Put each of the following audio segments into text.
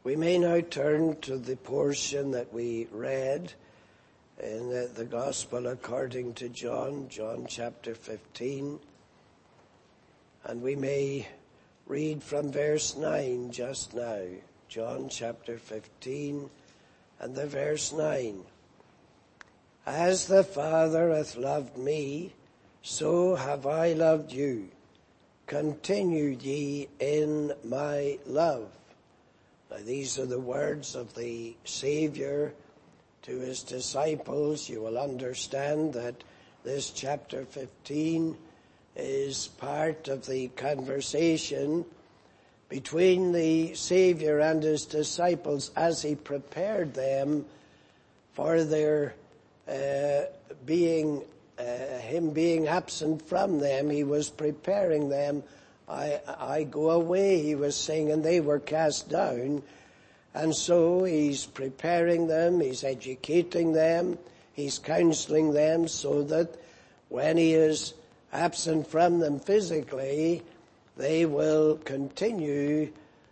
We may now turn to the portion that we read in the Gospel according to John, John chapter 15. And we may read from verse 9 just now, John chapter 15 and the verse 9. As the Father hath loved me, so have I loved you. Continue ye in my love. Now these are the words of the Savior to his disciples. You will understand that this chapter 15 is part of the conversation between the Savior and his disciples as he prepared them for their him being absent from them. He was preparing them. I go away, he was saying, and they were cast down. And so he's preparing them, he's educating them, he's counseling them so that when he is absent from them physically, they will continue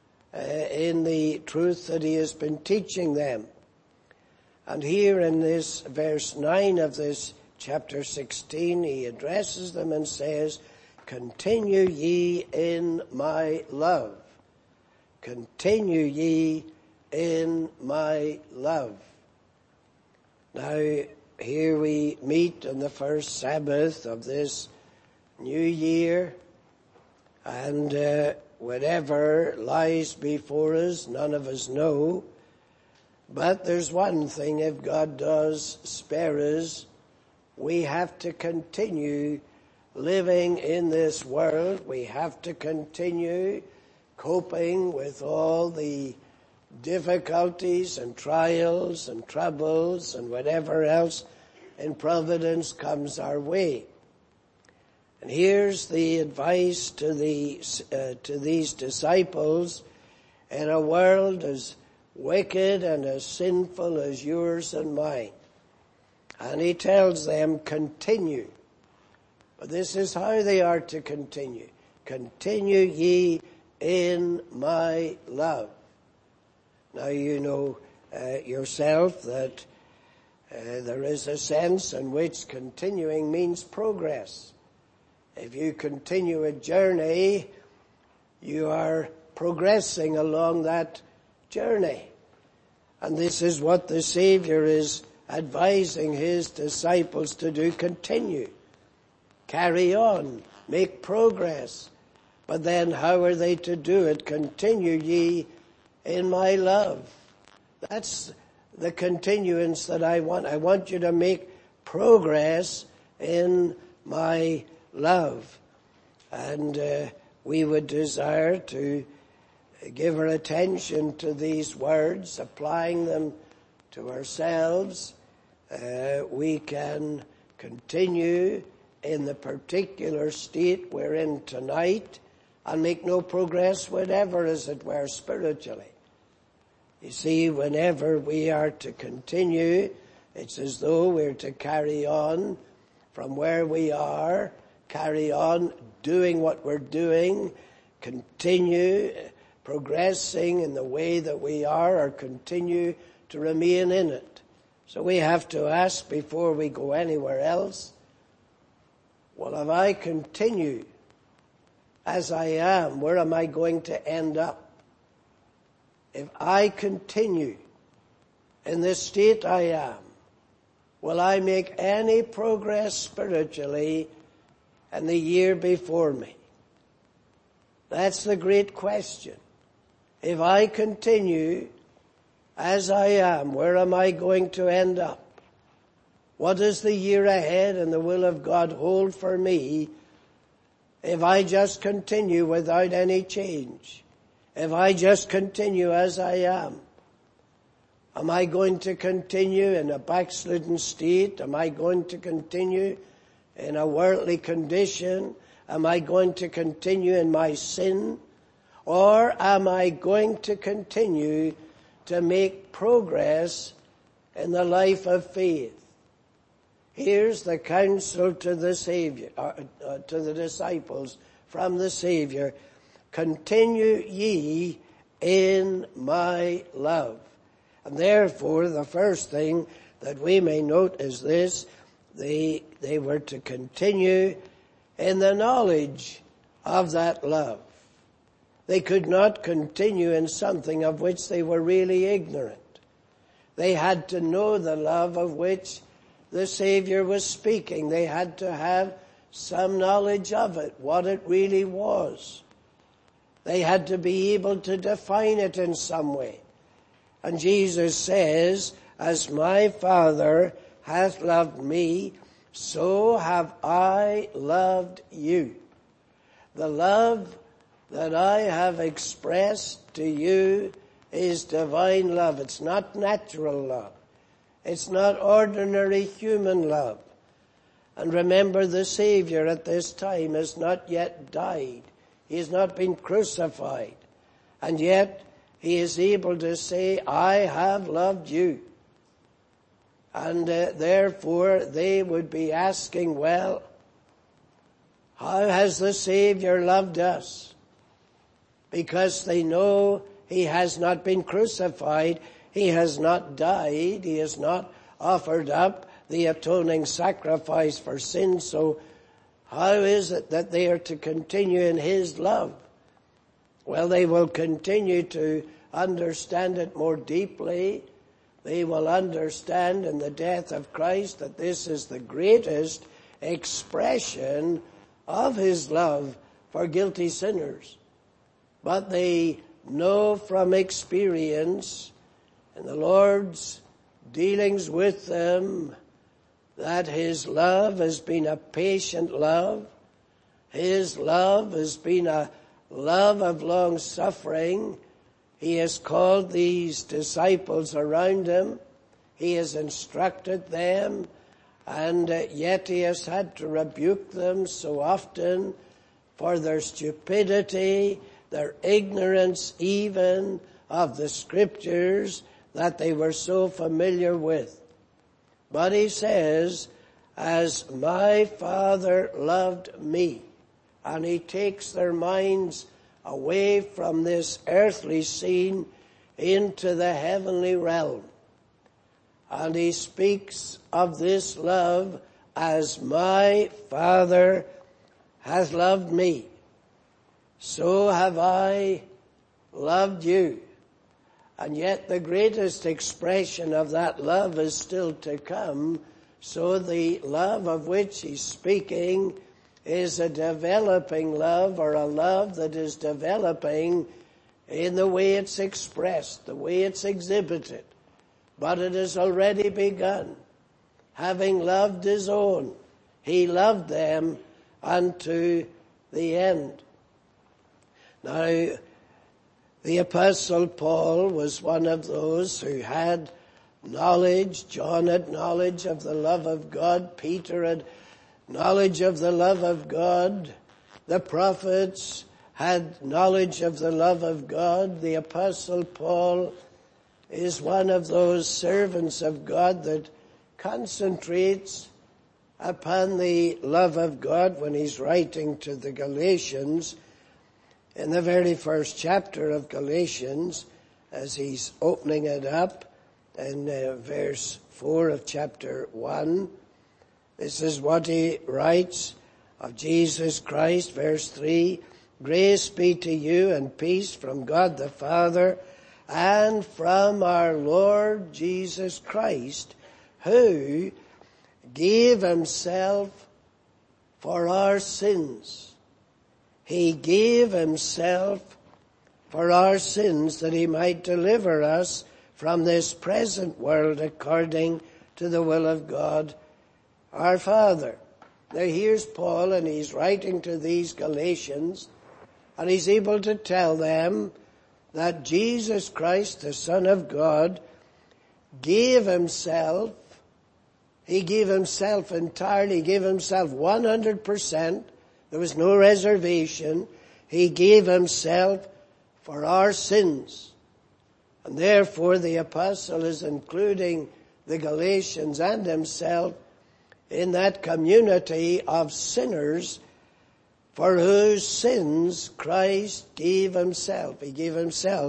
in the truth that he has been teaching them. And here in this verse 9 of this chapter 16, he addresses them and says, continue ye in my love. Continue ye in my love. Now, here we meet on the first Sabbath of this new year, and whatever lies before us, none of us know. But there's one thing, if God does spare us, we have to continue living in this world. We have to continue coping with all the difficulties and trials and troubles and whatever else in providence comes our way. And here's the advice to these disciples in a world as wicked and as sinful as yours and mine. And he tells them, continue. But this is how they are to continue. Continue ye in my love. Now you know yourself that there is a sense in which continuing means progress. If you continue a journey, you are progressing along that journey. And this is what the Savior is advising his disciples to do. Continue. Carry on. Make progress. But then how are they to do it? Continue ye in my love. That's the continuance that I want. I want you to make progress in my love. And we would desire to give our attention to these words, applying them to ourselves. We can continue in the particular state we're in tonight and make no progress whatever, as it were, spiritually. You see, whenever we are to continue, it's as though we're to carry on from where we are, carry on doing what we're doing, continue progressing in the way that we are, or continue to remain in it. So we have to ask before we go anywhere else, well, if I continue as I am, where am I going to end up? If I continue in this state I am, will I make any progress spiritually in the year before me? That's the great question. If I continue as I am, where am I going to end up? What does the year ahead and the will of God hold for me if I just continue without any change? If I just continue as I am? Am I going to continue in a backslidden state? Am I going to continue in a worldly condition? Am I going to continue in my sin? Or am I going to continue to make progress in the life of faith? Here's the counsel to the Savior, to the disciples from the Savior. Continue ye in my love. And therefore, the first thing that we may note is this: they were to continue in the knowledge of that love. They could not continue in something of which they were really ignorant. They had to know the love of which the Savior was speaking. They had to have some knowledge of it, what it really was. They had to be able to define it in some way. And Jesus says, as my Father hath loved me, so have I loved you. The love that I have expressed to you is divine love. It's not natural love. It's not ordinary human love. And remember, the Savior at this time has not yet died. He has not been crucified. And yet, he is able to say, I have loved you. And therefore, they would be asking, well, how has the Savior loved us? Because they know he has not been crucified. He has not died. He has not offered up the atoning sacrifice for sin. So how is it that they are to continue in his love? Well, they will continue to understand it more deeply. They will understand in the death of Christ that this is the greatest expression of his love for guilty sinners. But they know from experience in the Lord's dealings with them that his love has been a patient love. His love has been a love of long suffering. He has called these disciples around him. He has instructed them, and yet he has had to rebuke them so often for their stupidity, their ignorance even of the Scriptures that they were so familiar with. But he says, as my Father loved me, and he takes their minds away from this earthly scene into the heavenly realm. And he speaks of this love as my Father hath loved me, so have I loved you. And yet the greatest expression of that love is still to come. So the love of which he's speaking is a developing love, or a love that is developing in the way it's expressed, the way it's exhibited. But it has already begun. Having loved his own, he loved them unto the end. Now, the Apostle Paul was one of those who had knowledge. John had knowledge of the love of God. Peter had knowledge of the love of God. The prophets had knowledge of the love of God. The Apostle Paul is one of those servants of God that concentrates upon the love of God when he's writing to the Galatians. In the very first chapter of Galatians, as he's opening it up in verse 4 of chapter 1, this is what he writes of Jesus Christ, verse 3, grace be to you and peace from God the Father and from our Lord Jesus Christ, who gave himself for our sins. He gave himself for our sins that he might deliver us from this present world according to the will of God our Father. Now here's Paul, and he's writing to these Galatians, and he's able to tell them that Jesus Christ, the Son of God, gave himself. He gave himself entirely, he gave himself 100%. There was no reservation. He gave himself for our sins. And therefore the apostle is including the Galatians and himself in that community of sinners for whose sins Christ gave himself. He gave himself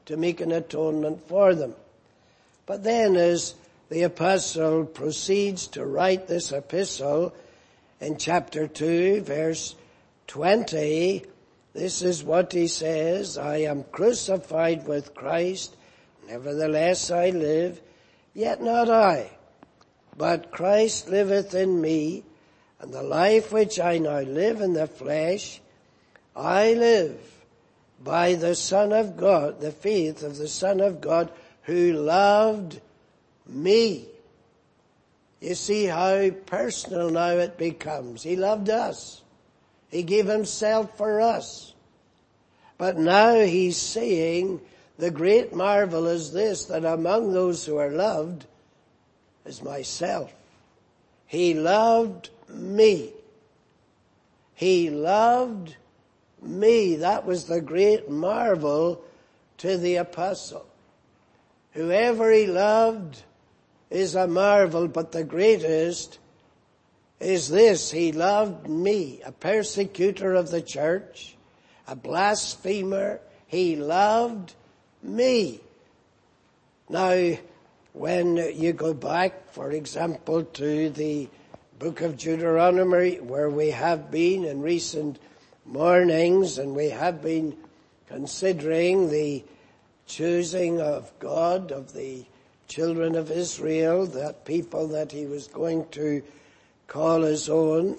to make an atonement for them. But then as the apostle proceeds to write this epistle in chapter 2, verse 20, this is what he says: I am crucified with Christ, nevertheless I live, yet not I, but Christ liveth in me, and the life which I now live in the flesh, I live by the Son of God, the faith of the Son of God, who loved me. You see how personal now it becomes. He loved us. He gave himself for us. But now he's saying the great marvel is this, that among those who are loved is myself. He loved me. He loved me. That was the great marvel to the apostle. Whoever he loved is a marvel, but the greatest is this: he loved me, a persecutor of the church, a blasphemer. He loved me. Now, when you go back, for example, to the book of Deuteronomy, where we have been in recent mornings, and we have been considering the choosing of God of the children of Israel, that people that he was going to call his own.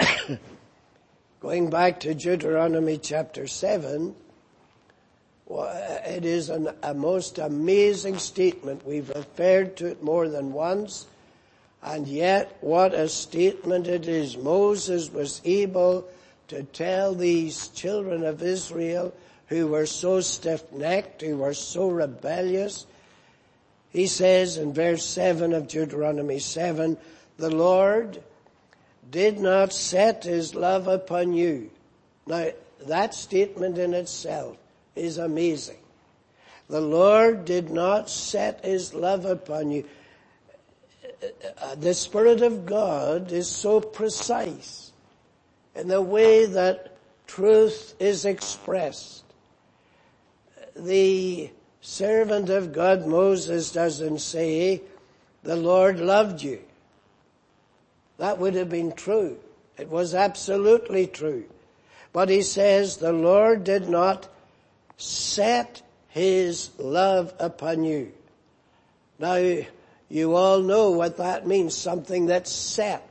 Going back to Deuteronomy chapter 7, it is a most amazing statement. We've referred to it more than once, and yet what a statement it is. Moses was able to tell these children of Israel who were so stiff-necked, who were so rebellious. He says in verse 7 of Deuteronomy 7, the Lord did not set his love upon you. Now, that statement in itself is amazing. The Lord did not set his love upon you. The Spirit of God is so precise in the way that truth is expressed. The servant of God, Moses, doesn't say, the Lord loved you. That would have been true. It was absolutely true. But he says, the Lord did not set his love upon you. Now, you all know what that means, something that's set.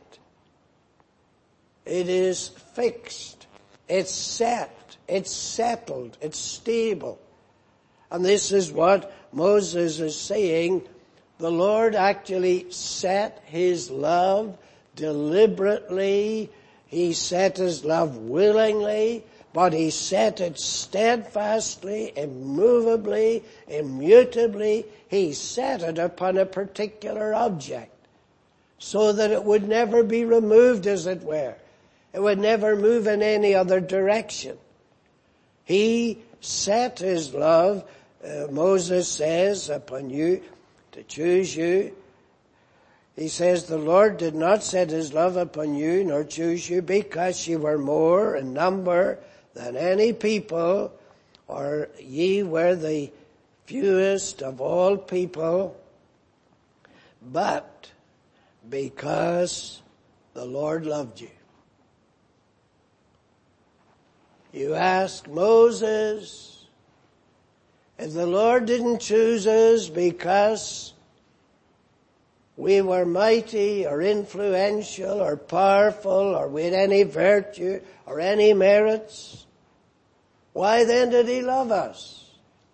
It is fixed. It's set. It's settled. It's stable. And this is what Moses is saying. The Lord actually set his love deliberately. He set his love willingly, but he set it steadfastly, immovably, immutably. He set it upon a particular object so that it would never be removed, as it were. It would never move in any other direction. He set his love, Moses says, upon you, to choose you. He says, the Lord did not set his love upon you, nor choose you, because ye were more in number than any people, or ye were the fewest of all people, but because the Lord loved you. You ask Moses, if the Lord didn't choose us because we were mighty or influential or powerful or we had any virtue or any merits, why then did he love us?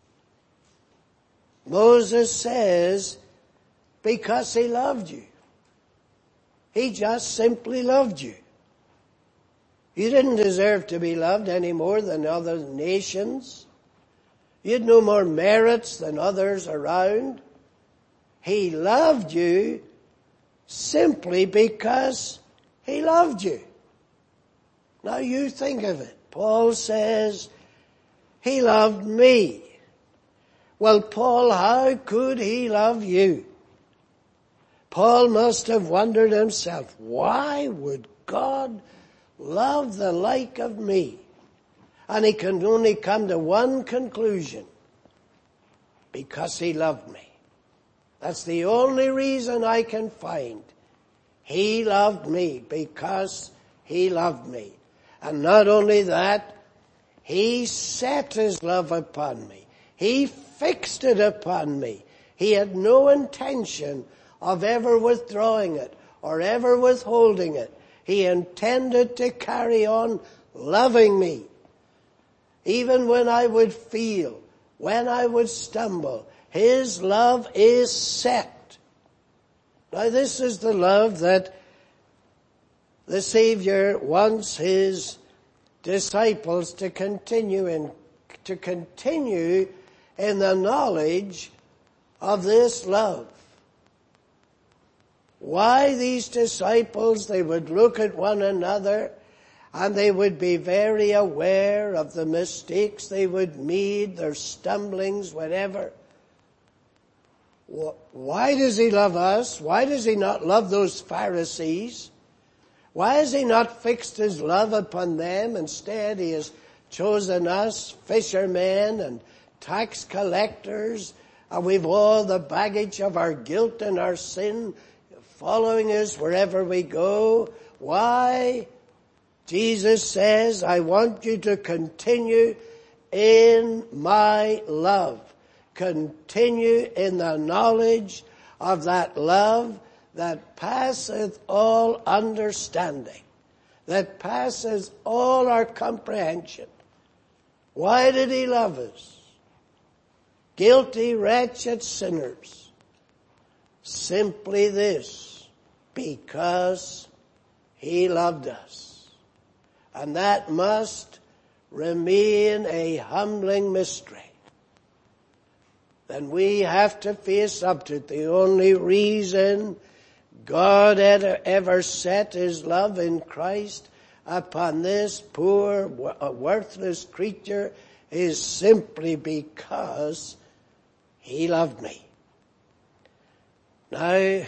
Moses says, because he loved you. He just simply loved you. You didn't deserve to be loved any more than other nations. You had no more merits than others around. He loved you simply because he loved you. Now you think of it. Paul says, he loved me. Well, Paul, how could he love you? Paul must have wondered himself, why would God love the like of me? And he can only come to one conclusion. Because he loved me. That's the only reason I can find. He loved me because he loved me. And not only that, he set his love upon me. He fixed it upon me. He had no intention of ever withdrawing it or ever withholding it. He intended to carry on loving me. Even when I would feel, when I would stumble, his love is set. Now this is the love that the Savior wants his disciples to continue in the knowledge of this love. Why these disciples? They would look at one another and they would be very aware of the mistakes they would make, their stumblings, whatever. Why does he love us? Why does he not love those Pharisees? Why has he not fixed his love upon them? Instead, he has chosen us, fishermen and tax collectors, and we've all the baggage of our guilt and our sin following us wherever we go. Why? Jesus says, I want you to continue in my love. Continue in the knowledge of that love that passeth all understanding, that passes all our comprehension. Why did he love us? Guilty, wretched sinners. Simply this, because he loved us. And that must remain a humbling mystery. Then we have to face up to it. The only reason God had ever set his love in Christ upon this poor, worthless creature is simply because he loved me. Now,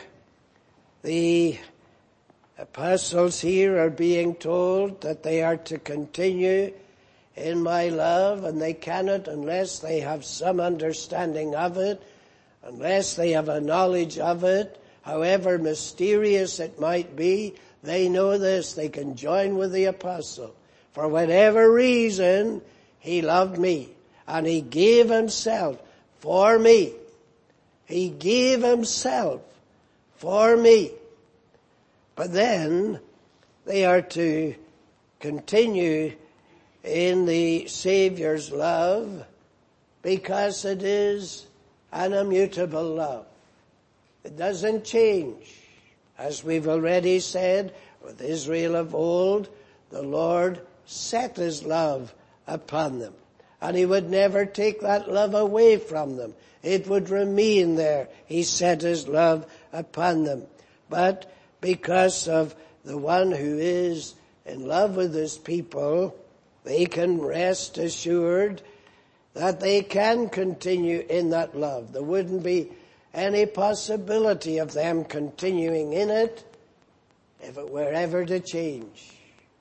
the apostles here are being told that they are to continue in my love, and they cannot unless they have some understanding of it, unless they have a knowledge of it, however mysterious it might be. They know this, they can join with the apostle. For whatever reason, he loved me, and he gave himself for me. He gave himself for me. But then they are to continue in the Savior's love because it is an immutable love. It doesn't change. As we've already said, with Israel of old, the Lord set his love upon them. And he would never take that love away from them. It would remain there. He set his love upon them. But because of the one who is in love with his people, they can rest assured that they can continue in that love. There wouldn't be any possibility of them continuing in it if it were ever to change.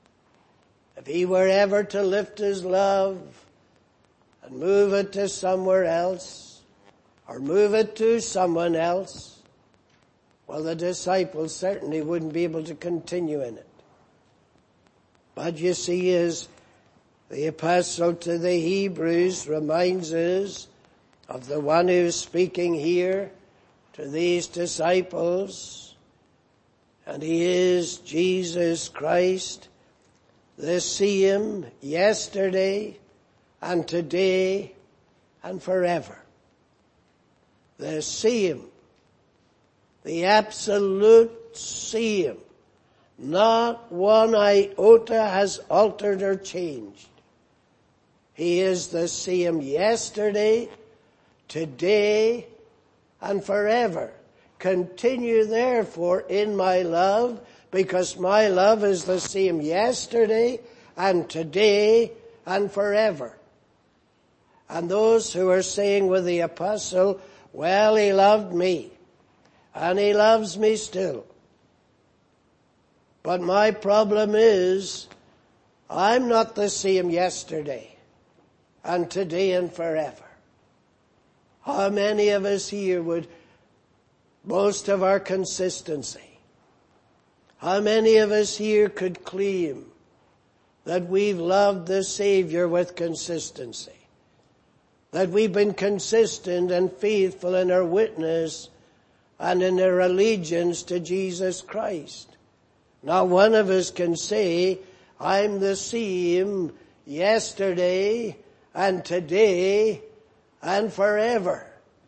If he were ever to lift his love and move it to somewhere else, or move it to someone else, well, the disciples certainly wouldn't be able to continue in it. But you see, as the apostle to the Hebrews reminds us of the one who's speaking here to these disciples, and he is Jesus Christ, the same yesterday and today and forever. The same, the absolute same. Not one iota has altered or changed. He is the same yesterday, today, and forever. Continue therefore in my love, because my love is the same yesterday and today and forever. And those who are saying with the apostle, well, he loved me, and he loves me still. But my problem is, I'm not the same yesterday and today and forever. How many of us here would boast of our consistency? How many of us here could claim that we've loved the Savior with consistency? That we've been consistent and faithful in our witness and in our allegiance to Jesus Christ. Not one of us can say, I'm the same yesterday and today and forever.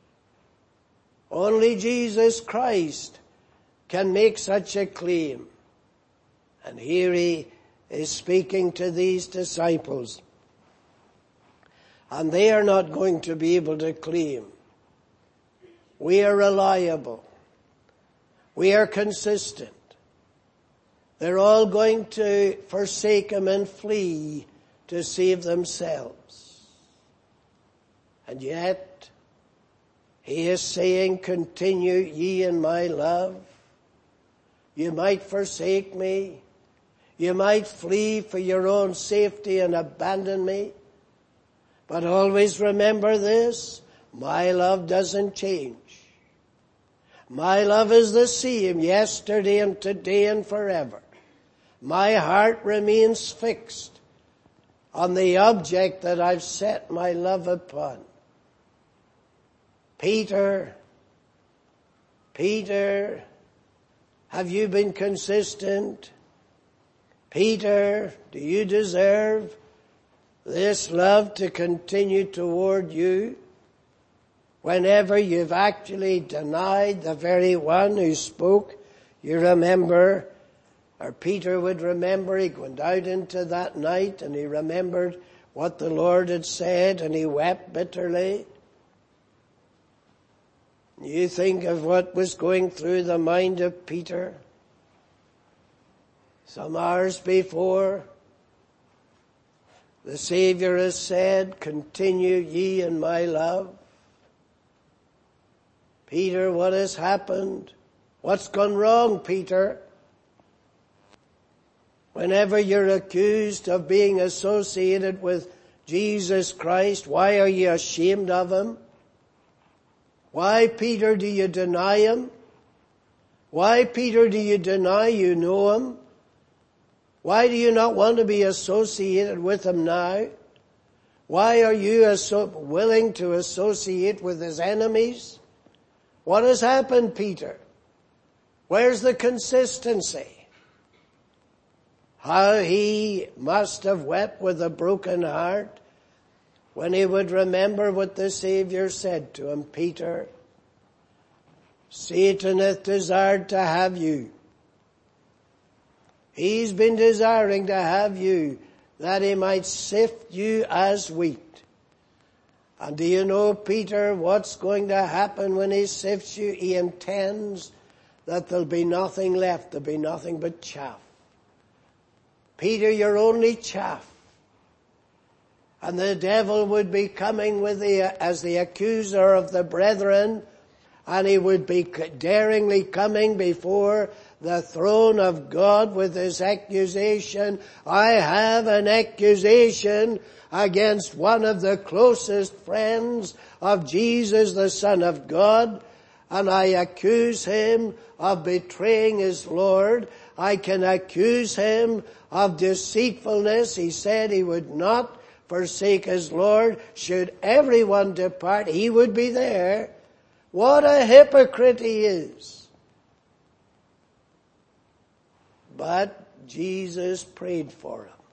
Only Jesus Christ can make such a claim. And here he is speaking to these disciples. And they are not going to be able to claim. We are reliable. We are consistent. They're all going to forsake him and flee to save themselves. And yet, he is saying, continue ye in my love. You might forsake me. You might flee for your own safety and abandon me. But always remember this, my love doesn't change. My love is the same yesterday and today and forever. My heart remains fixed on the object that I've set my love upon. Peter, have you been consistent? Peter, do you deserve this love to continue toward you whenever you've actually denied the very one who spoke? You remember, or Peter would remember, he went out into that night and he remembered what the Lord had said and he wept bitterly. You think of what was going through the mind of Peter. Some hours before, the Savior has said, continue ye in my love. Peter, what has happened? What's gone wrong, Peter? Whenever you're accused of being associated with Jesus Christ, why are you ashamed of him? Why, Peter, do you deny him? Why, Peter, do you deny you know him? Why do you not want to be associated with him now? Why are you so willing to associate with his enemies? What has happened, Peter? Where's the consistency? How he must have wept with a broken heart when he would remember what the Savior said to him. Peter, Satan hath desired to have you. He's been desiring to have you that he might sift you as wheat. And do you know, Peter, what's going to happen when he sifts you? He intends that there'll be nothing left. There'll be nothing but chaff. Peter, you're only chaff. And the devil would be coming as the accuser of the brethren, and he would be daringly coming before the throne of God with his accusation. I have an accusation against one of the closest friends of Jesus, the Son of God, and I accuse him of betraying his Lord. I can accuse him of deceitfulness. He said he would not forsake his Lord. Should everyone depart, he would be there. What a hypocrite he is. But Jesus prayed for him.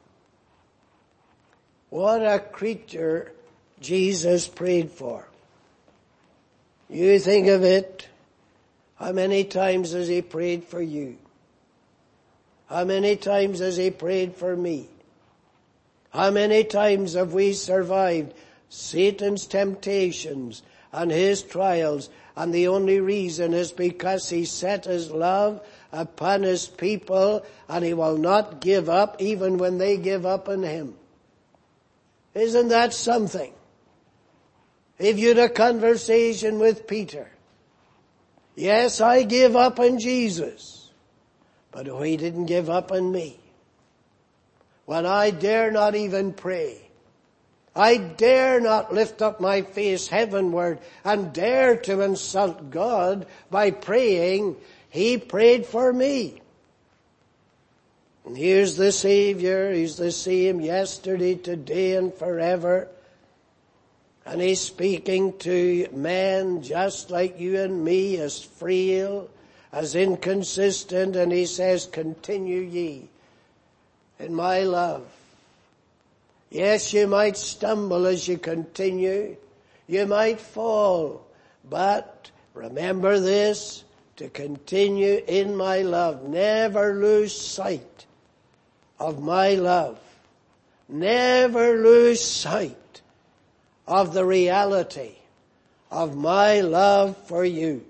What a creature Jesus prayed for. You think of it. How many times has he prayed for you? How many times has he prayed for me? How many times have we survived Satan's temptations and his trials, and the only reason is because he set his love upon his people, and he will not give up even when they give up on him. Isn't that something? If you had a conversation with Peter, yes, I gave up on Jesus, but he didn't give up on me. When I dare not even pray, I dare not lift up my face heavenward and dare to insult God by praying. He prayed for me. And here's the Savior. He's the same yesterday, today, and forever. And he's speaking to men just like you and me, as frail, as inconsistent. And he says, continue ye in my love. Yes, you might stumble as you continue. You might fall. But remember this, to continue in my love. Never lose sight of my love. Never lose sight of the reality of my love for you.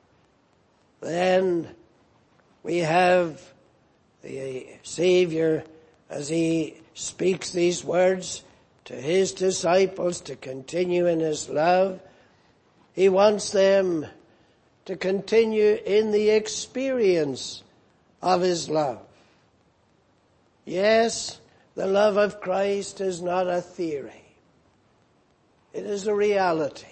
Then we have the Savior as he speaks these words to his disciples to continue in his love. He wants them to continue in the experience of his love. Yes, the love of Christ is not a theory. It is a reality.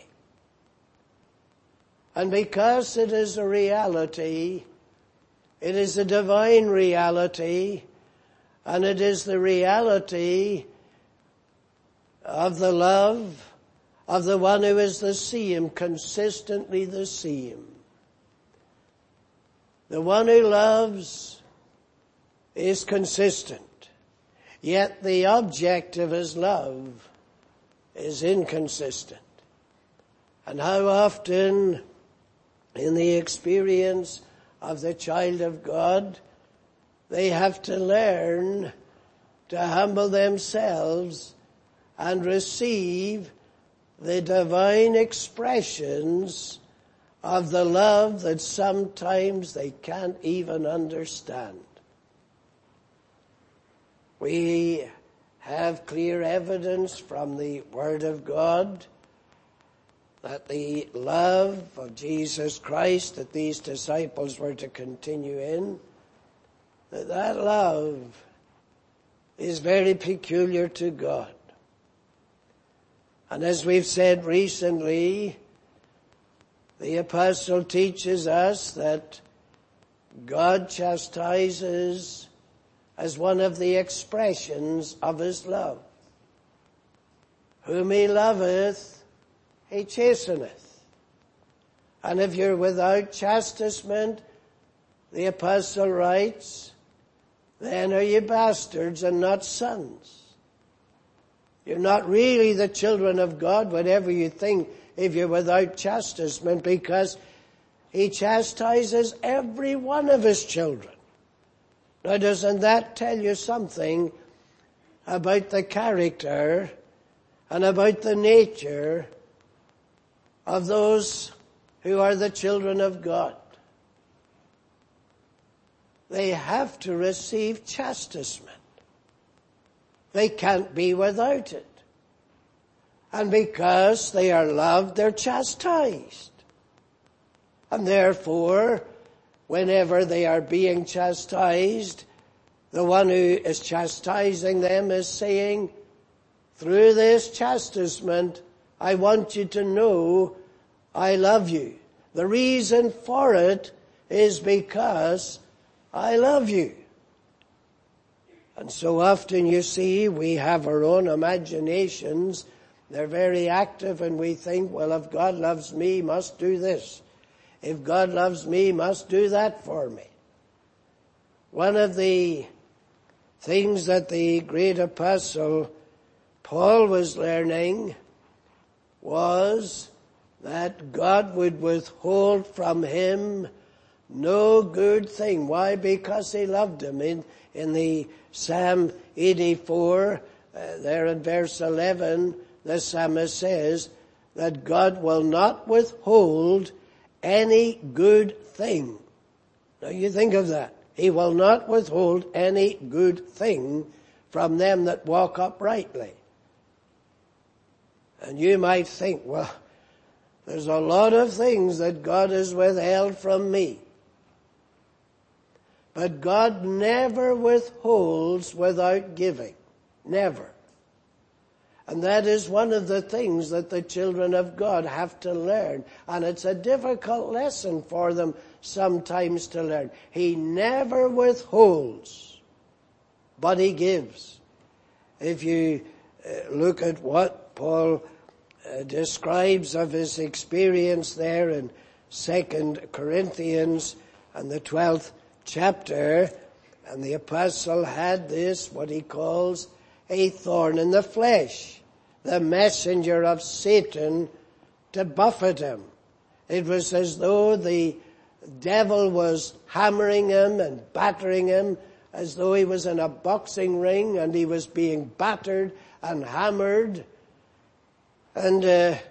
And because it is a reality, it is a divine reality, and it is the reality of the love of the one who is the same, consistently the same. The one who loves is consistent, yet the object of his love is inconsistent. And how often in the experience of the child of God, they have to learn to humble themselves and receive the divine expressions of the love that sometimes they can't even understand. We have clear evidence from the Word of God that the love of Jesus Christ that these disciples were to continue in, that love is very peculiar to God. And as we've said recently, the apostle teaches us that God chastises as one of the expressions of his love. Whom he loveth, he chasteneth. And if you're without chastisement, the apostle writes, then are you bastards and not sons. You're not really the children of God, whatever you think, if you're without chastisement, because he chastises every one of his children. Now, doesn't that tell you something about the character and about the nature of those who are the children of God? They have to receive chastisement. They can't be without it. And because they are loved, they're chastised. And therefore, whenever they are being chastised, the one who is chastising them is saying, through this chastisement, I want you to know I love you. The reason for it is because I love you. And so often, you see, we have our own imaginations. They're very active, and we think, well, if God loves me, he must do this. If God loves me, he must do that for me. One of the things that the great apostle Paul was learning was that God would withhold from him no good thing. Why? Because he loved him. In the Psalm 84, there in verse 11, the psalmist says that God will not withhold any good thing. Now you think of that. He will not withhold any good thing from them that walk uprightly. And you might think, well, there's a lot of things that God has withheld from me. But God never withholds without giving. Never. And that is one of the things that the children of God have to learn. And it's a difficult lesson for them sometimes to learn. He never withholds, but he gives. If you look at what Paul describes of his experience there in 2 Corinthians and the 12th chapter, and the apostle had this, what he calls a thorn in the flesh, the messenger of Satan to buffet him. It was as though the devil was hammering him and battering him, as though he was in a boxing ring and he was being battered and hammered. And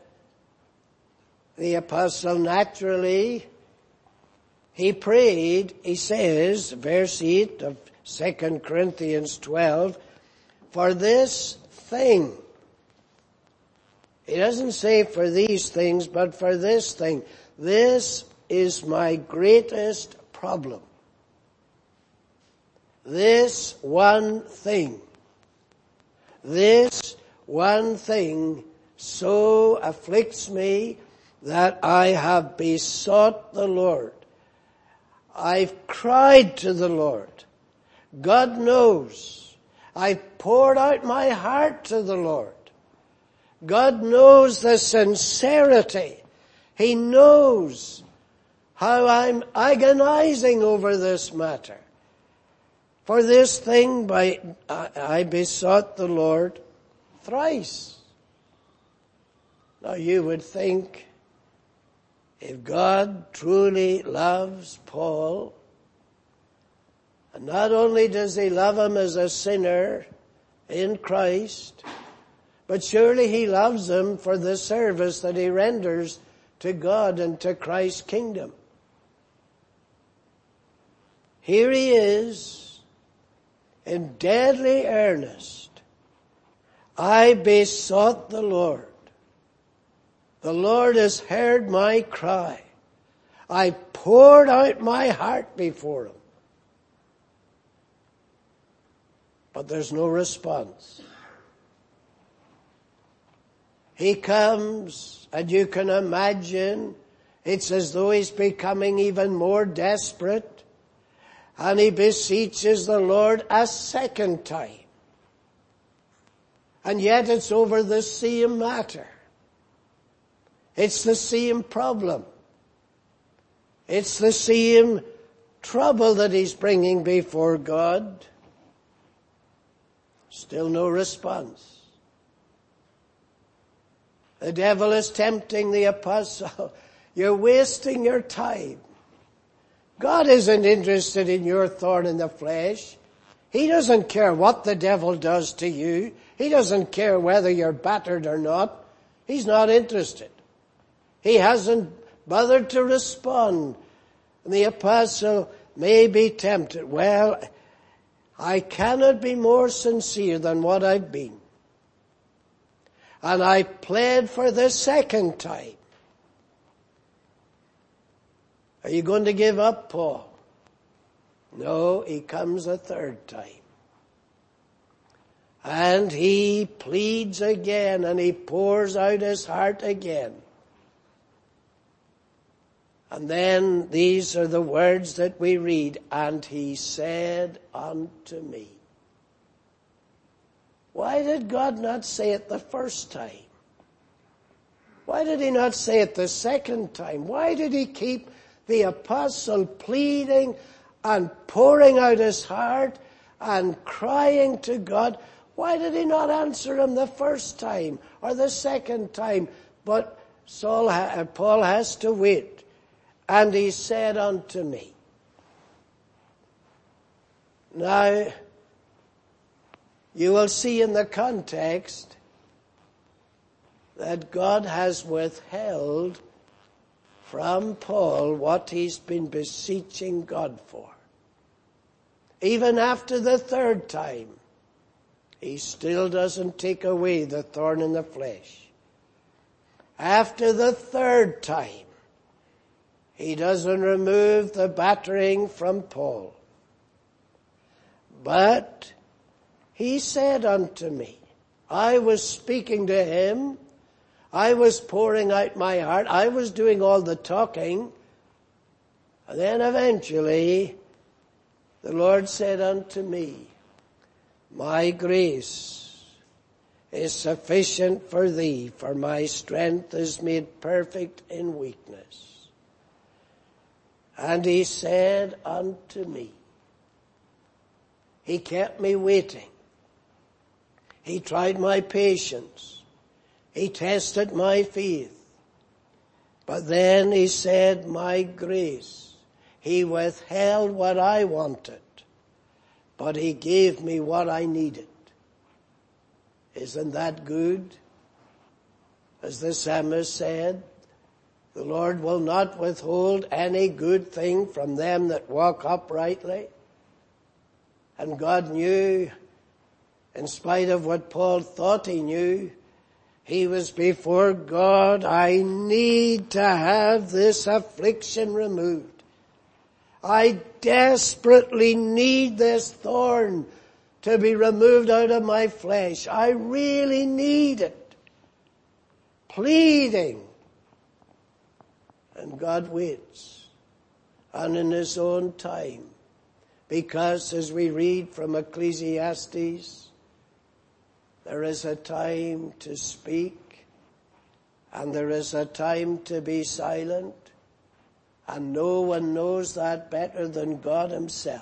the apostle naturally, he prayed, he says, verse 8 of 2 Corinthians 12, for this thing. He doesn't say for these things, but for this thing. This is my greatest problem. This one thing. This one thing so afflicts me that I have besought the Lord. I've cried to the Lord. God knows. I've poured out my heart to the Lord. God knows the sincerity. He knows how I'm agonizing over this matter. For this thing I besought the Lord thrice. Now you would think, if God truly loves Paul, and not only does he love him as a sinner in Christ, but surely he loves him for the service that he renders to God and to Christ's kingdom. Here he is, in deadly earnest. I besought the Lord. The Lord has heard my cry. I poured out my heart before him. But there's no response. He comes, and you can imagine, it's as though he's becoming even more desperate. And he beseeches the Lord a second time. And yet it's over the same matter. It's the same problem. It's the same trouble that he's bringing before God. Still no response. The devil is tempting the apostle. You're wasting your time. God isn't interested in your thorn in the flesh. He doesn't care what the devil does to you. He doesn't care whether you're battered or not. He's not interested. He hasn't bothered to respond. And the apostle may be tempted. Well, I cannot be more sincere than what I've been. And I pled for the second time. Are you going to give up, Paul? No, he comes a third time. And he pleads again, and he pours out his heart again. And then these are the words that we read, and he said unto me. Why did God not say it the first time? Why did he not say it the second time? Why did he keep the apostle pleading and pouring out his heart and crying to God? Why did he not answer him the first time or the second time? But Paul has to wait. And he said unto me. Now, you will see in the context that God has withheld from Paul what he's been beseeching God for. Even after the third time, he still doesn't take away the thorn in the flesh. After the third time, he doesn't remove the battering from Paul. But he said unto me, I was speaking to him. I was pouring out my heart. I was doing all the talking. And then eventually, the Lord said unto me, my grace is sufficient for thee, for my strength is made perfect in weakness. And he said unto me, he kept me waiting. He tried my patience. He tested my faith. But then he said, my grace. He withheld what I wanted, but he gave me what I needed. Isn't that good? As the psalmist said, the Lord will not withhold any good thing from them that walk uprightly. And God knew, in spite of what Paul thought he knew, he was before God, I need to have this affliction removed. I desperately need this thorn to be removed out of my flesh. I really need it. Pleading. And God waits. And in his own time. Because as we read from Ecclesiastes, there is a time to speak, and there is a time to be silent, and no one knows that better than God himself.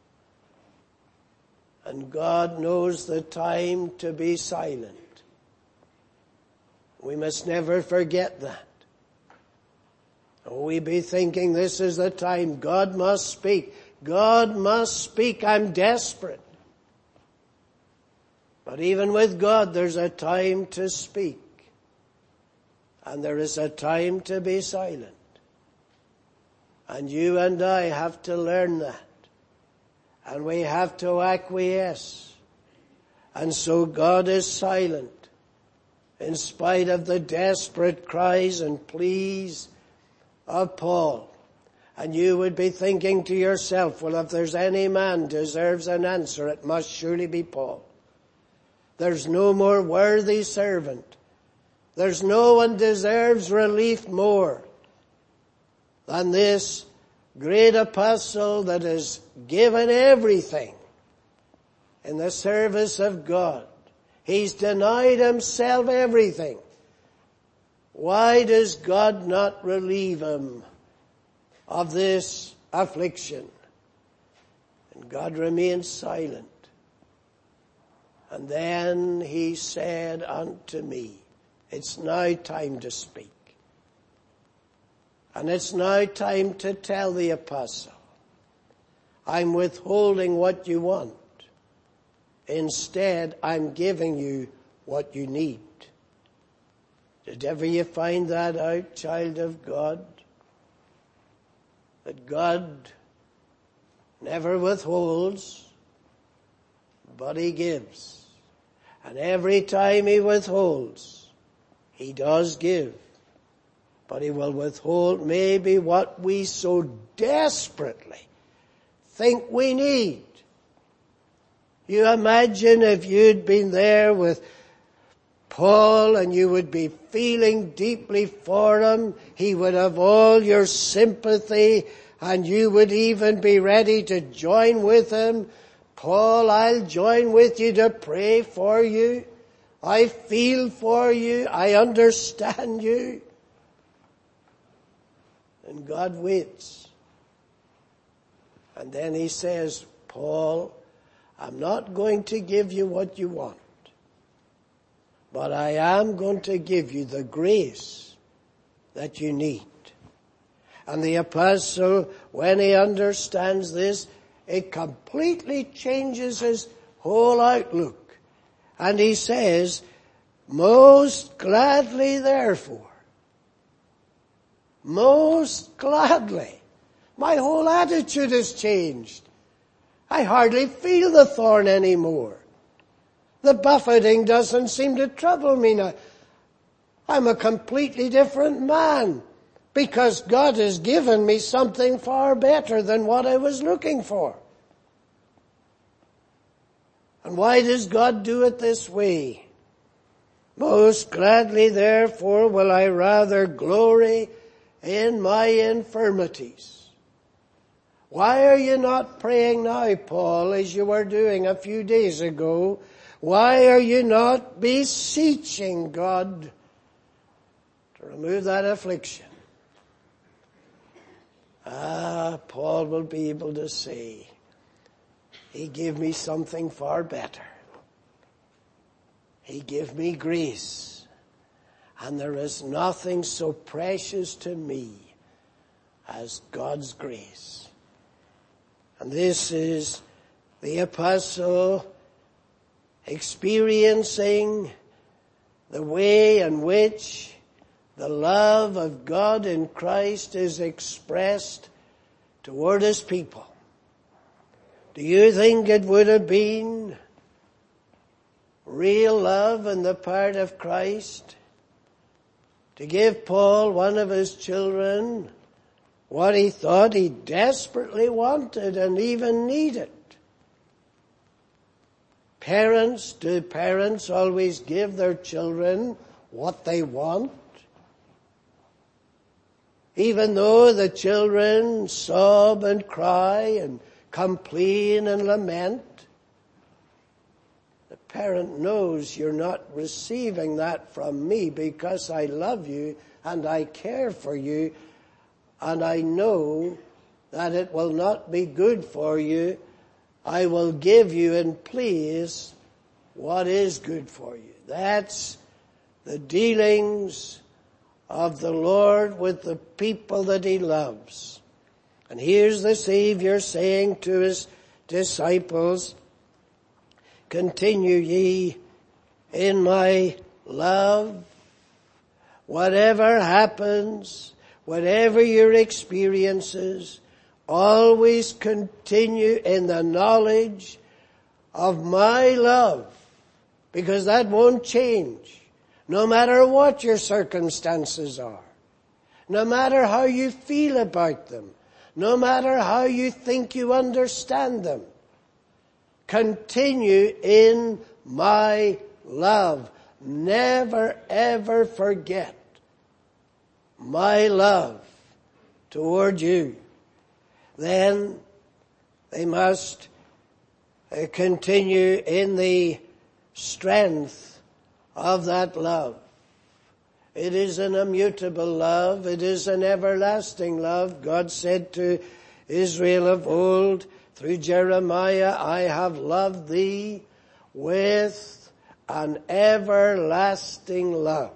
And God knows the time to be silent. We must never forget that. We be thinking this is the time. God must speak. God must speak. I'm desperate. But even with God, there's a time to speak. And there is a time to be silent. And you and I have to learn that. And we have to acquiesce. And so God is silent. In spite of the desperate cries and pleas of Paul. And you would be thinking to yourself, well, if there's any man deserves an answer, it must surely be Paul. There's no more worthy servant. There's no one deserves relief more than this great apostle that has given everything in the service of God. He's denied himself everything. Why does God not relieve him of this affliction? And God remains silent. And then he said unto me, it's now time to speak. And it's now time to tell the apostle, I'm withholding what you want. Instead, I'm giving you what you need. Did ever you find that out, child of God? That God never withholds, but he gives. And every time he withholds, he does give. But he will withhold maybe what we so desperately think we need. You imagine if you'd been there with Paul and you would be feeling deeply for him. He would have all your sympathy and you would even be ready to join with him. Paul, I'll join with you to pray for you. I feel for you. I understand you. And God waits. And then he says, Paul, I'm not going to give you what you want, but I am going to give you the grace that you need. And the apostle, when he understands this, it completely changes his whole outlook. And he says, most gladly therefore, most gladly. My whole attitude has changed. I hardly feel the thorn anymore. The buffeting doesn't seem to trouble me now. I'm a completely different man because God has given me something far better than what I was looking for. And why does God do it this way? Most gladly, therefore, will I rather glory in my infirmities. Why are you not praying now, Paul, as you were doing a few days ago? Why are you not beseeching God to remove that affliction? Paul will be able to say, He gave me something far better. He gave me grace. And there is nothing so precious to me as God's grace. And this is the apostle experiencing the way in which the love of God in Christ is expressed toward His people. Do you think it would have been real love on the part of Christ to give Paul, one of his children, what he thought he desperately wanted and even needed? Do parents always give their children what they want? Even though the children sob and cry and complain and lament, the parent knows you're not receiving that from me because I love you and I care for you and I know that it will not be good for you. I will give you in place what is good for you. That's the dealings of the Lord with the people that He loves. And here's the Savior saying to His disciples, continue ye in my love. Whatever happens, whatever your experiences, always continue in the knowledge of my love, because that won't change. No matter what your circumstances are, no matter how you feel about them, no matter how you think you understand them, continue in my love. Never ever forget my love toward you. Then they must continue in the strength of that love. It is an immutable love. It is an everlasting love. God said to Israel of old through Jeremiah, I have loved thee with an everlasting love.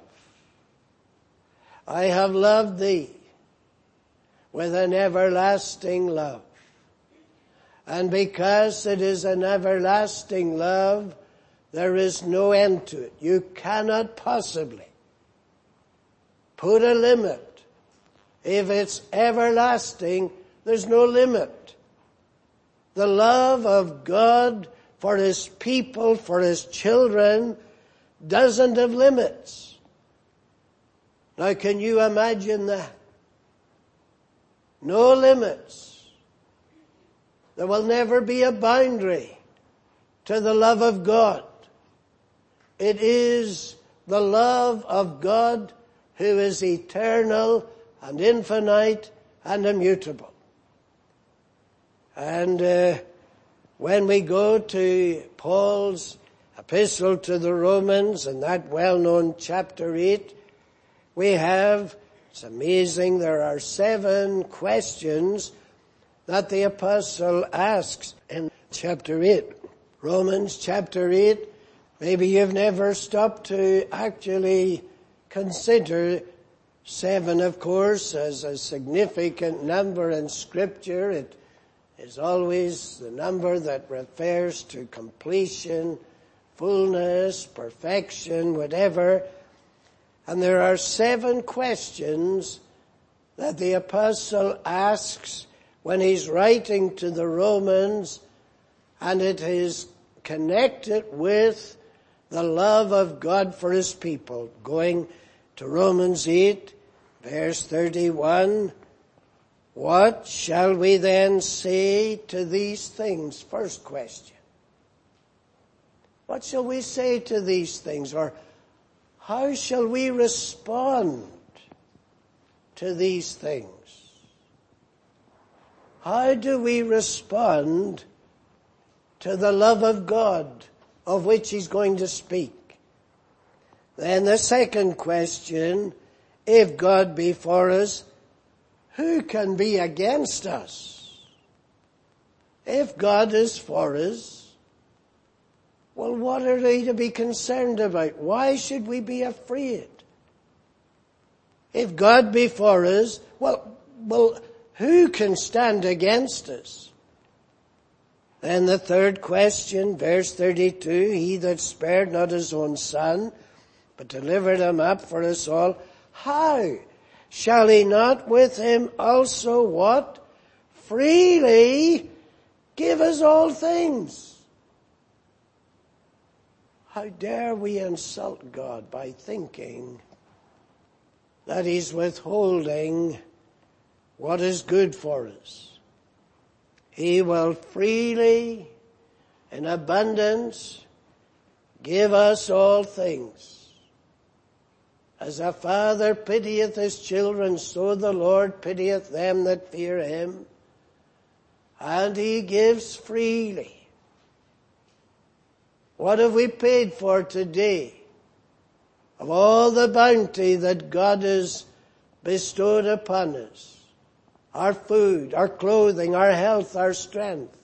I have loved thee with an everlasting love. And because it is an everlasting love, there is no end to it. You cannot possibly put a limit. If it's everlasting, there's no limit. The love of God for His people, for His children, doesn't have limits. Now, can you imagine that? No limits. There will never be a boundary to the love of God. It is the love of God who is eternal and infinite and immutable. And when we go to Paul's epistle to the Romans, in that well-known chapter 8, it's amazing, there are 7 questions that the apostle asks in chapter 8. Romans chapter 8, maybe you've never stopped to actually consider 7, of course, as a significant number in Scripture. It is always the number that refers to completion, fullness, perfection, whatever. And there are 7 questions that the apostle asks when he's writing to the Romans, and it is connected with the love of God for His people. Going to Romans 8, verse 31, what shall we then say to these things? First question. What shall we say to these things? Or How shall we respond to these things? How do we respond to the love of God of which he's going to speak? Then the second question, if God be for us, who can be against us? If God is for us, well, what are we to be concerned about? Why should we be afraid? If God be for us, well, who can stand against us? Then the third question, verse 32, he that spared not his own son, but delivered him up for us all, how shall he not with him also what? Freely give us all things. How dare we insult God by thinking that he's withholding what is good for us? He will freely, in abundance, give us all things. As a father pitieth his children, so the Lord pitieth them that fear him. And he gives freely. What have we paid for today? Of all the bounty that God has bestowed upon us. Our food, our clothing, our health, our strength.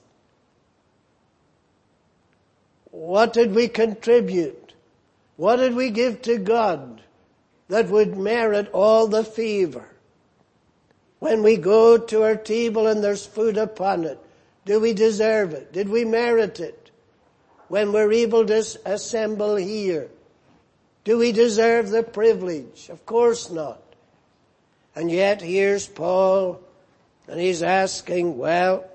What did we contribute? What did we give to God that would merit all the favor? When we go to our table and there's food upon it, do we deserve it? Did we merit it? When we're able to assemble here, do we deserve the privilege? Of course not. And yet here's Paul, and he's asking, well,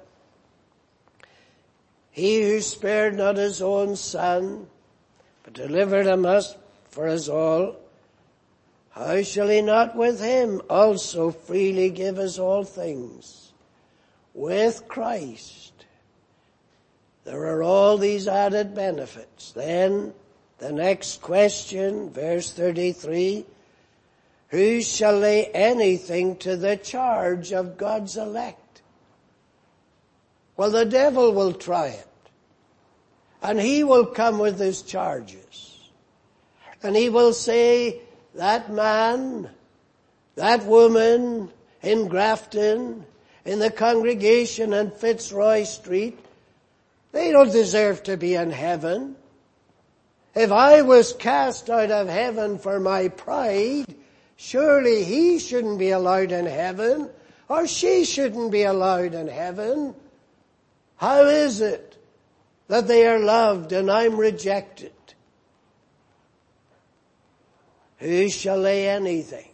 he who spared not his own son, but delivered him us for us all, how shall he not with him also freely give us all things? With Christ, there are all these added benefits. Then, the next question, verse 33, who shall lay anything to the charge of God's elect? Well, the devil will try it. And he will come with his charges. And he will say, that man, that woman in Grafton, in the congregation in Fitzroy Street, they don't deserve to be in heaven. If I was cast out of heaven for my pride, surely he shouldn't be allowed in heaven, or she shouldn't be allowed in heaven. How is it that they are loved and I'm rejected? Who shall lay anything?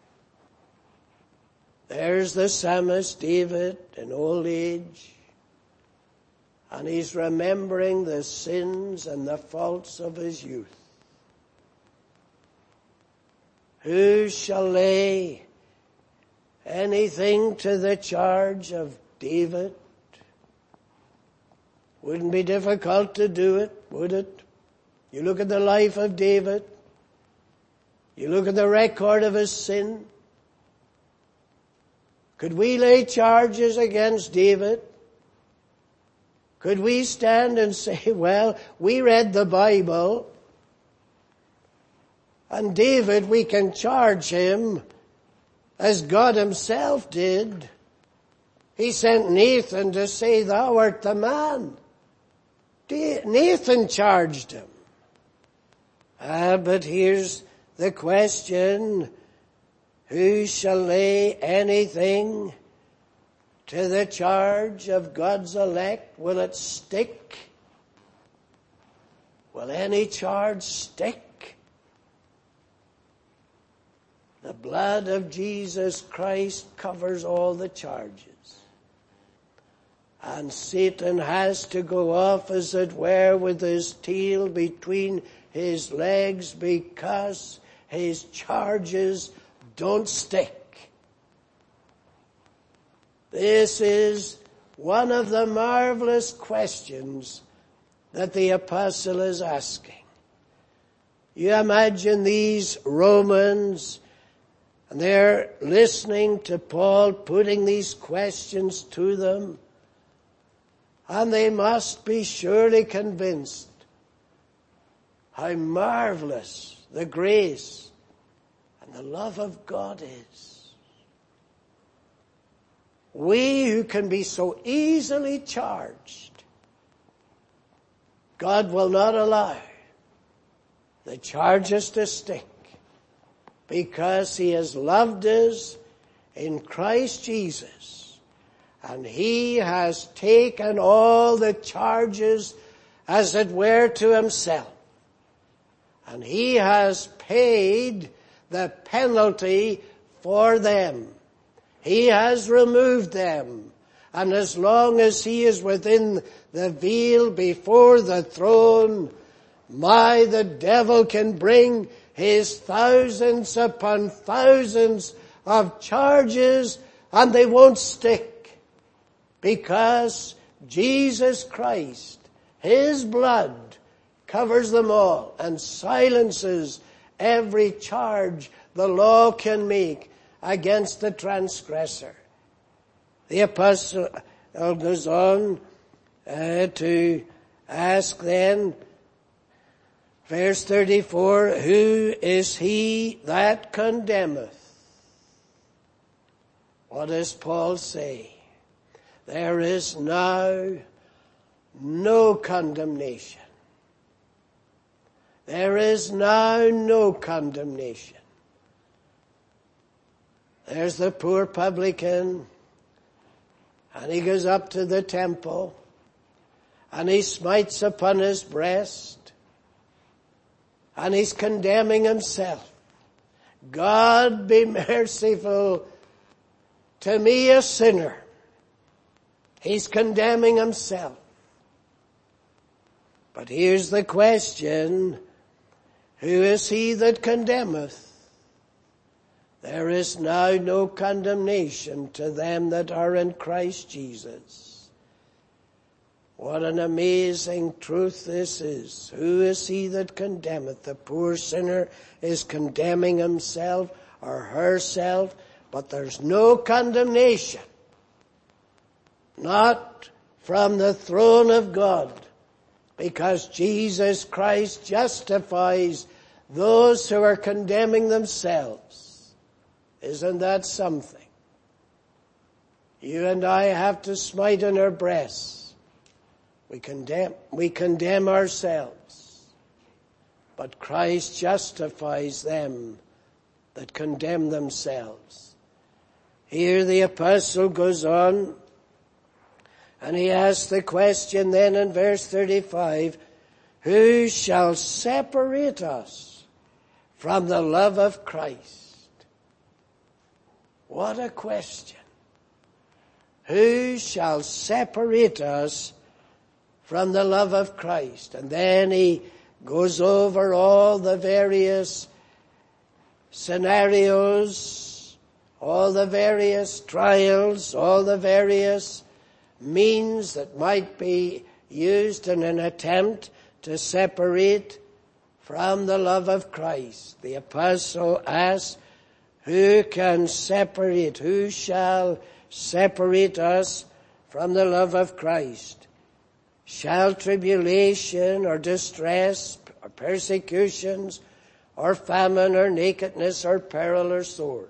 There's the psalmist David in old age. And he's remembering the sins and the faults of his youth. Who shall lay anything to the charge of David? Wouldn't be difficult to do it, would it? You look at the life of David. You look at the record of his sin. Could we lay charges against David? Could we stand and say, well, we read the Bible, and David, we can charge him as God himself did. He sent Nathan to say, thou art the man. Nathan charged him. But here's the question, who shall lay anything to the charge of God's elect? Will it stick? Will any charge stick? The blood of Jesus Christ covers all the charges. And Satan has to go off, as it were, with his tail between his legs, because his charges don't stick. This is one of the marvelous questions that the apostle is asking. You imagine these Romans, and they're listening to Paul putting these questions to them, and they must be surely convinced how marvelous the grace and the love of God is. We who can be so easily charged, God will not allow the charges to stick, because He has loved us in Christ Jesus, and He has taken all the charges as it were to Himself, and He has paid the penalty for them. He has removed them, and as long as He is within the veil before the throne, the devil can bring his thousands upon thousands of charges, and they won't stick, because Jesus Christ, His blood, covers them all and silences every charge the law can make against the transgressor. The apostle goes on to ask then, verse 34, who is he that condemneth? What does Paul say? There is now no condemnation. There is now no condemnation. There's the poor publican, and he goes up to the temple, and he smites upon his breast, and he's condemning himself. God be merciful to me, a sinner. He's condemning himself. But here's the question, who is he that condemneth? There is now no condemnation to them that are in Christ Jesus. What an amazing truth this is. Who is he that condemneth? The poor sinner is condemning himself or herself, but there's no condemnation. Not from the throne of God, because Jesus Christ justifies those who are condemning themselves. Isn't that something? You and I have to smite on our breasts. We condemn ourselves. But Christ justifies them that condemn themselves. Here the apostle goes on, and he asks the question then in verse 35, who shall separate us from the love of Christ? What a question. Who shall separate us from the love of Christ? And then he goes over all the various scenarios, all the various trials, all the various means that might be used in an attempt to separate from the love of Christ. The apostle asks, who can separate? Who shall separate us from the love of Christ? Shall tribulation or distress or persecutions or famine or nakedness or peril or sword?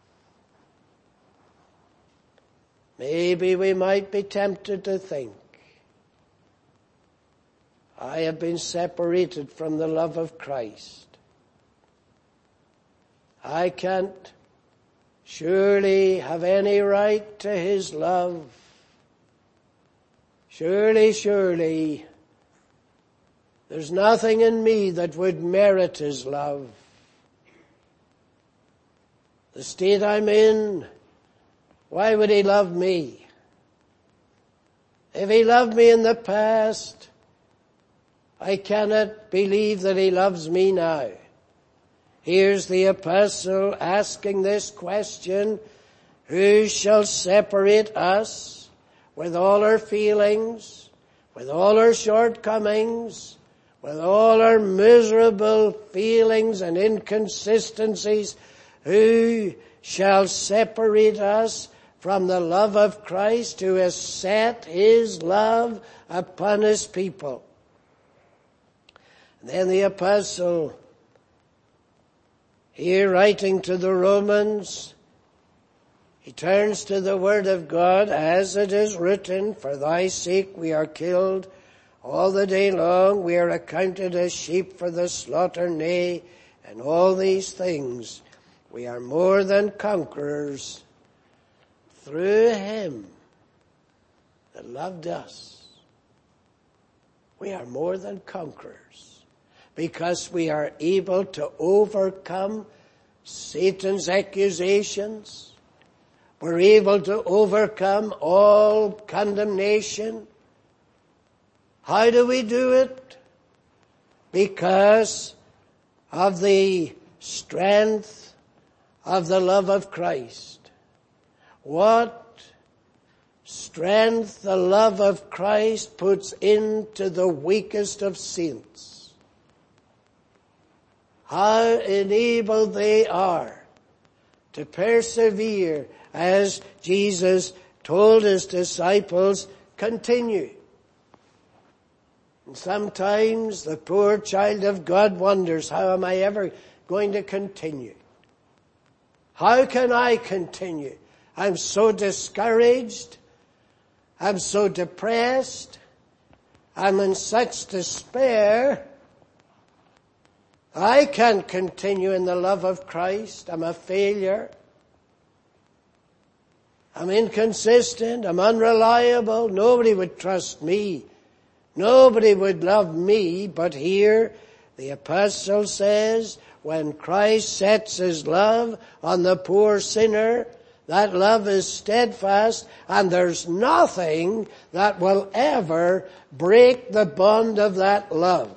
Maybe we might be tempted to think, I have been separated from the love of Christ. I can't surely have any right to His love. Surely, there's nothing in me that would merit His love. The state I'm in, why would He love me? If He loved me in the past, I cannot believe that He loves me now. Here's the apostle asking this question, who shall separate us with all our feelings, with all our shortcomings, with all our miserable feelings and inconsistencies, who shall separate us from the love of Christ, who has set his love upon his people? And then the apostle, here writing to the Romans, he turns to the word of God, as it is written, for thy sake we are killed all the day long, we are accounted as sheep for the slaughter, nay, and all these things we are more than conquerors through him that loved us. We are more than conquerors because we are able to overcome Satan's accusations. We're able to overcome all condemnation. How do we do it? Because of the strength of the love of Christ. What strength the love of Christ puts into the weakest of saints. How enabled they are to persevere, as Jesus told his disciples, continue. And sometimes the poor child of God wonders, how am I ever going to continue? How can I continue? I'm so discouraged. I'm so depressed. I'm in such despair. I can't continue in the love of Christ. I'm a failure. I'm inconsistent. I'm unreliable. Nobody would trust me. Nobody would love me. But here the apostle says, when Christ sets his love on the poor sinner, that love is steadfast, and there's nothing that will ever break the bond of that love.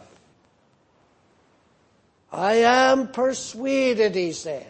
I am persuaded, he says,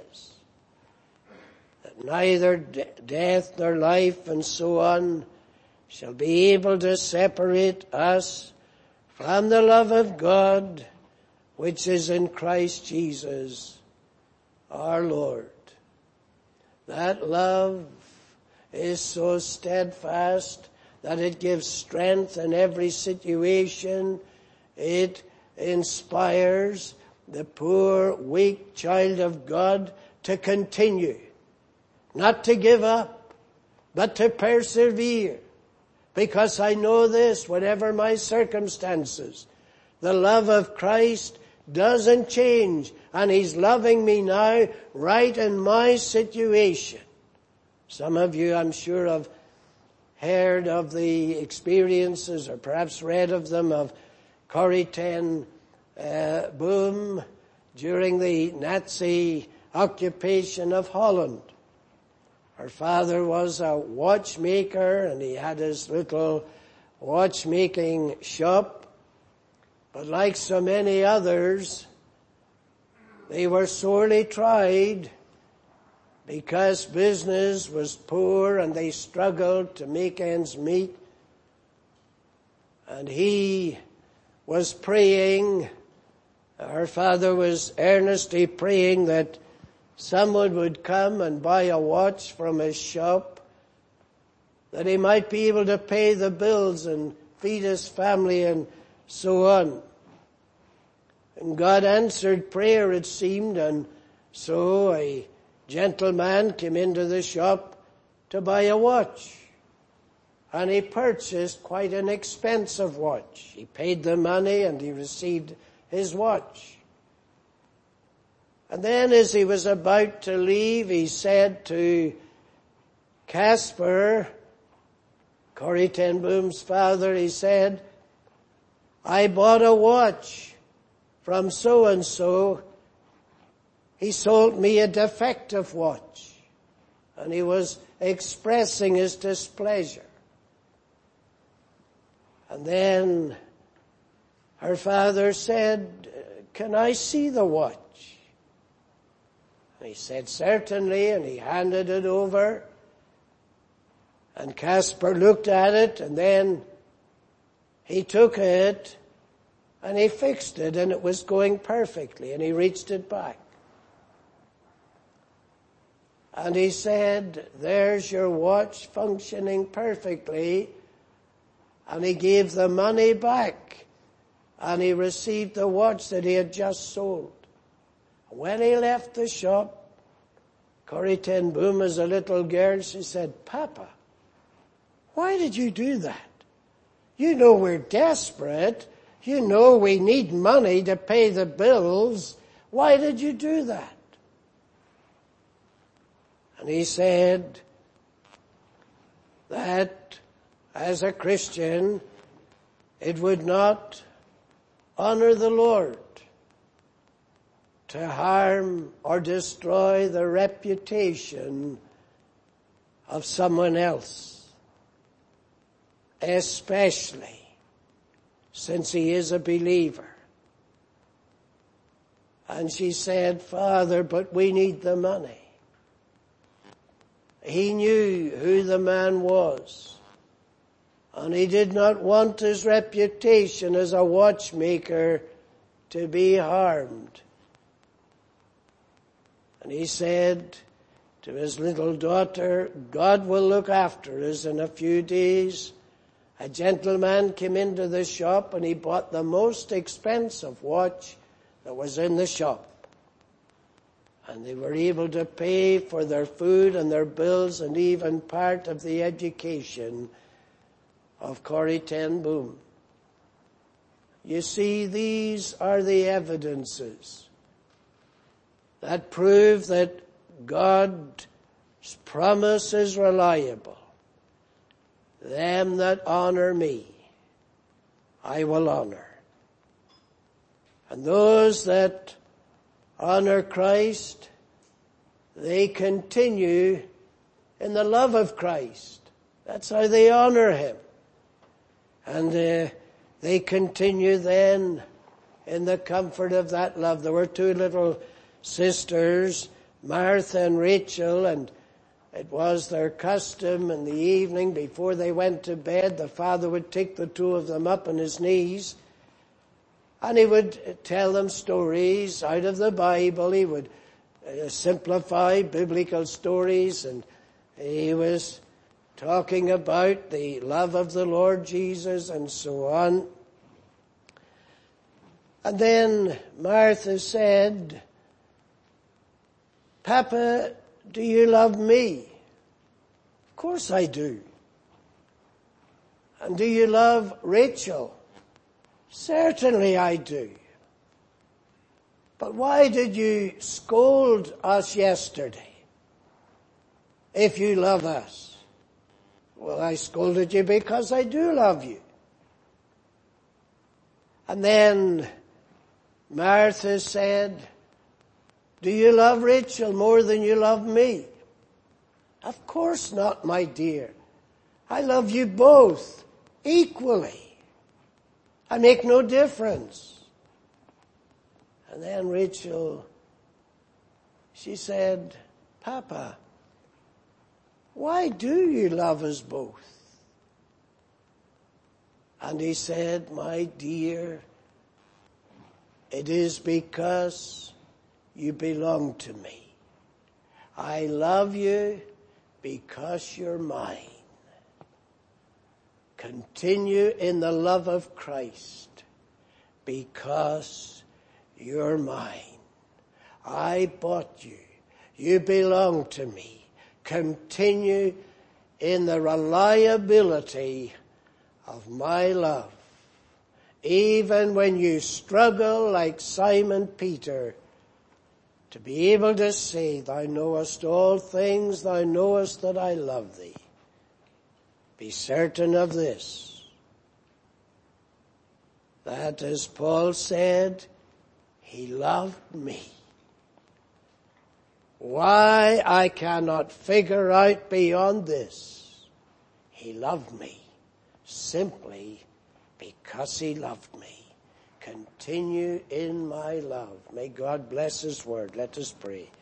that neither death nor life and so on shall be able to separate us from the love of God, which is in Christ Jesus our Lord. That love is so steadfast that it gives strength in every situation. It inspires the poor, weak child of God to continue, not to give up, but to persevere. Because I know this, whatever my circumstances, the love of Christ doesn't change, and he's loving me now right in my situation. Some of you, I'm sure, have heard of the experiences or perhaps read of them of Corrie ten Boom during the Nazi occupation of Holland. Her father was a watchmaker, and he had his little watchmaking shop. But like so many others, they were sorely tried because business was poor and they struggled to make ends meet. And he was praying, her father was earnestly praying that someone would come and buy a watch from his shop, that he might be able to pay the bills and feed his family and so on. And God answered prayer, it seemed, and so a gentleman came into the shop to buy a watch. And he purchased quite an expensive watch. He paid the money and he received his watch. And then as he was about to leave, he said to Casper, Corrie ten Boom's father, he said, I bought a watch from so-and-so. He sold me a defective watch. And he was expressing his displeasure. And then her father said, can I see the watch? And he said, certainly, and he handed it over. And Casper looked at it, and then he took it, And he fixed it, and it was going perfectly, and he reached it back. And he said, there's your watch functioning perfectly. And he gave the money back, and he received the watch that he had just sold. When he left the shop, Corrie ten Boom, as a little girl, she said, Papa, why did you do that? You know we're desperate. You know we need money to pay the bills. Why did you do that? And he said that as a Christian, it would not honor the Lord to harm or destroy the reputation of someone else, especially since he is a believer. And she said, Father, but we need the money. He knew who the man was, and he did not want his reputation as a watchmaker to be harmed. And he said to his little daughter, God will look after us. In a few days, a gentleman came into the shop and he bought the most expensive watch that was in the shop. And they were able to pay for their food and their bills and even part of the education of Corrie ten Boom. You see, these are the evidences that prove that God's promise is reliable. Them that honor me, I will honor. And those that honor Christ, they continue in the love of Christ. That's how they honor him. And they continue then in the comfort of that love. There were two little sisters, Martha and Rachel, and it was their custom in the evening before they went to bed, the father would take the two of them up on his knees and he would tell them stories out of the Bible. He would simplify biblical stories, and he was talking about the love of the Lord Jesus and so on. And then Martha said, Papa, do you love me? Of course I do. And do you love Rachel? Certainly I do. But why did you scold us yesterday if you love us? Well, I scolded you because I do love you. And then Martha said, do you love Rachel more than you love me? Of course not, my dear. I love you both equally. I make no difference. And then Rachel, she said, Papa, why do you love us both? And he said, my dear, it is because you belong to me. I love you because you're mine. Continue in the love of Christ because you're mine. I bought you. You belong to me. Continue in the reliability of my love. Even when you struggle like Simon Peter, to be able to say, thou knowest all things, thou knowest that I love thee. Be certain of this, that as Paul said, he loved me. Why, I cannot figure out beyond this. He loved me simply because he loved me. Continue in my love. May God bless his word. Let us pray.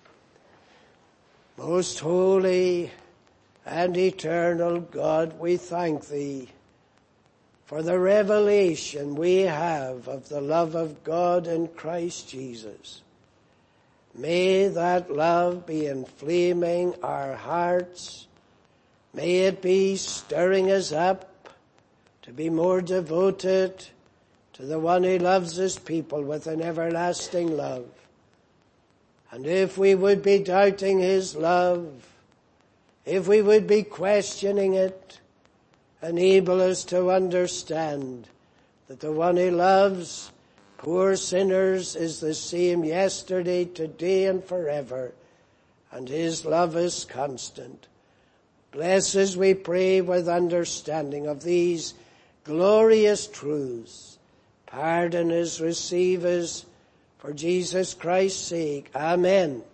Most holy and eternal God, we thank thee for the revelation we have of the love of God in Christ Jesus. May that love be inflaming our hearts. May it be stirring us up to be more devoted to the one who loves his people with an everlasting love. And if we would be doubting his love, if we would be questioning it, enable us to understand that the one who loves poor sinners is the same yesterday, today, and forever, and his love is constant. Bless us, we pray, with understanding of these glorious truths. Pardon us, receive us, for Jesus Christ's sake. Amen.